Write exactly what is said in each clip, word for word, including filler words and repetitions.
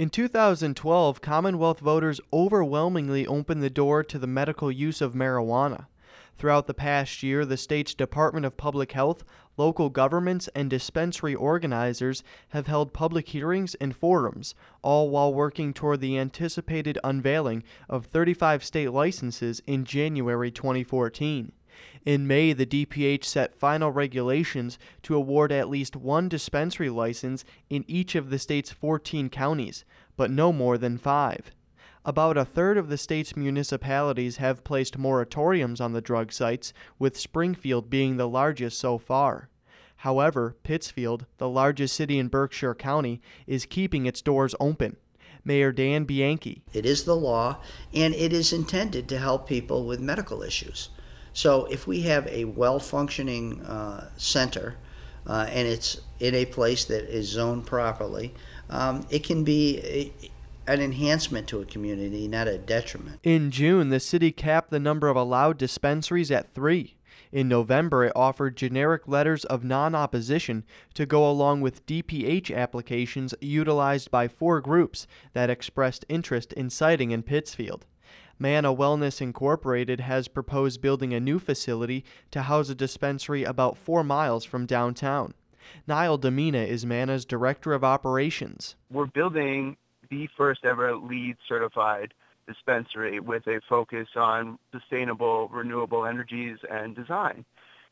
In two thousand twelve, Commonwealth voters overwhelmingly opened the door to the medical use of marijuana. Throughout the past year, the state's Department of Public Health, local governments, and dispensary organizers have held public hearings and forums, all while working toward the anticipated unveiling of thirty-five state licenses in January twenty fourteen. In May, the D P H set final regulations to award at least one dispensary license in each of the state's fourteen counties, but no more than five. About a third of the state's municipalities have placed moratoriums on the drug sites, with Springfield being the largest so far. However, Pittsfield, the largest city in Berkshire County, is keeping its doors open. Mayor Dan Bianchi. It is the law, and it is intended to help people with medical issues. So if we have a well-functioning uh, center uh, and it's in a place that is zoned properly, um, it can be a, an enhancement to a community, not a detriment. In June, the city capped the number of allowed dispensaries at three. In November, it offered generic letters of non-opposition to go along with D P H applications utilized by four groups that expressed interest in siting in Pittsfield. Manna Wellness Incorporated has proposed building a new facility to house a dispensary about four miles from downtown. Niall Demina is Manna's Director of Operations. We're building the first ever LEED certified dispensary with a focus on sustainable, renewable energies and design.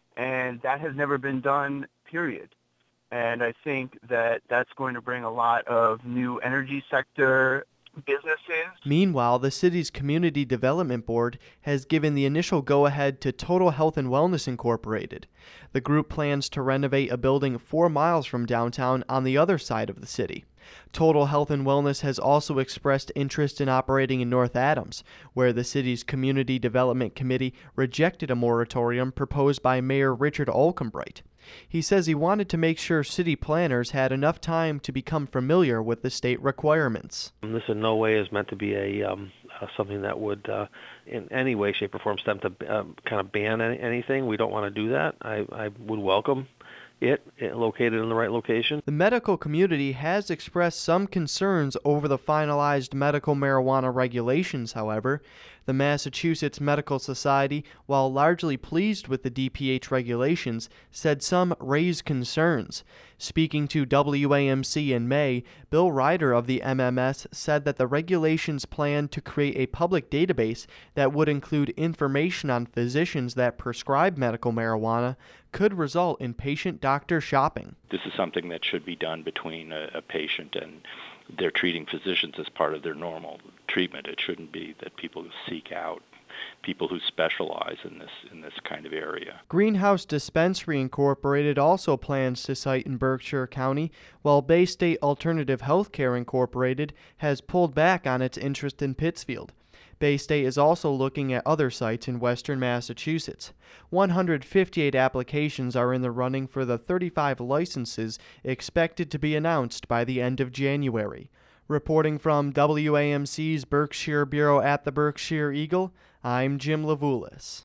And that has never been done, period. And I think that that's going to bring a lot of new energy sector businesses. Meanwhile, the city's Community Development Board has given the initial go-ahead to Total Health and Wellness Incorporated. The group plans to renovate a building four miles from downtown on the other side of the city. Total Health and Wellness has also expressed interest in operating in North Adams, where the city's Community Development Committee rejected a moratorium proposed by Mayor Richard Olkenbright. He says he wanted to make sure city planners had enough time to become familiar with the state requirements. This in no way is meant to be a um, uh, something that would uh, in any way, shape, or form attempt to uh, kind of ban any, anything. We don't want to do that. I, I would welcome it, it located in the right location. The medical community has expressed some concerns over the finalized medical marijuana regulations, however. The Massachusetts Medical Society, while largely pleased with the D P H regulations, said some raise concerns. Speaking to W A M C in May, Bill Ryder of the M M S said that the regulations plan to create a public database that would include information on physicians that prescribe medical marijuana could result in patient-doctor shopping. This is something that should be done between a, a patient and their treating physicians as part of their normal treatment. It shouldn't be that people seek out people who specialize in this in this kind of area. Greenhouse Dispensary Incorporated also plans to site in Berkshire County, while Bay State Alternative Healthcare Incorporated has pulled back on its interest in Pittsfield. Bay State is also looking at other sites in western Massachusetts. one hundred fifty-eight applications are in the running for the thirty-five licenses expected to be announced by the end of January. Reporting from W A M C's Berkshire Bureau at the Berkshire Eagle, I'm Jim Levulis.